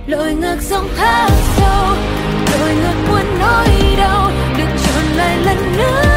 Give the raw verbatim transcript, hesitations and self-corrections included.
lội ngược dòng thác sâu, lội ngược muốn nỗi đau được tròn lại lần nữa.